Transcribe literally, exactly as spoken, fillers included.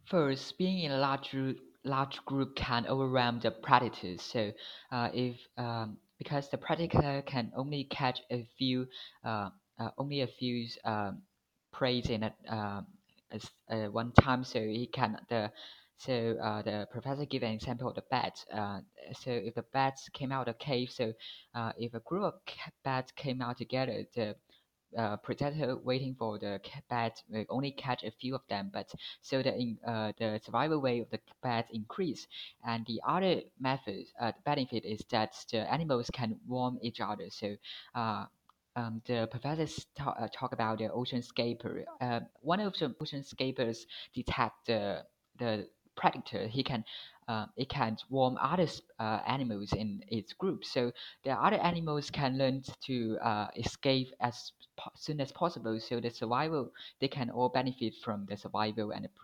First, being in a large group, large group can overwhelm the predators. So, uh, if um, because the predator can only catch a few, uh, uh, only a few um, prey in at uh, as, uh, one time, so he can the so uh, the professor gave an example of the bats. Uh, so if the bats came out of the cave, so uh, if a group of ca- bats came out together, the uh, predator waiting for the ca- bat will only catch a few of them, but so the in, uh, the survival rate of the bat increase. And the other method, uh, the benefit is that the animals can warm each other. So uh, um, the professors talk, uh, talk about the ocean scaper. Uh, one of the ocean scapers detect the the predator. He can uh, it can warm other uh, animals in its group. So the other animals can learn to uh, escape as po- soon as possible. So the survival, they can all benefit from the survival and the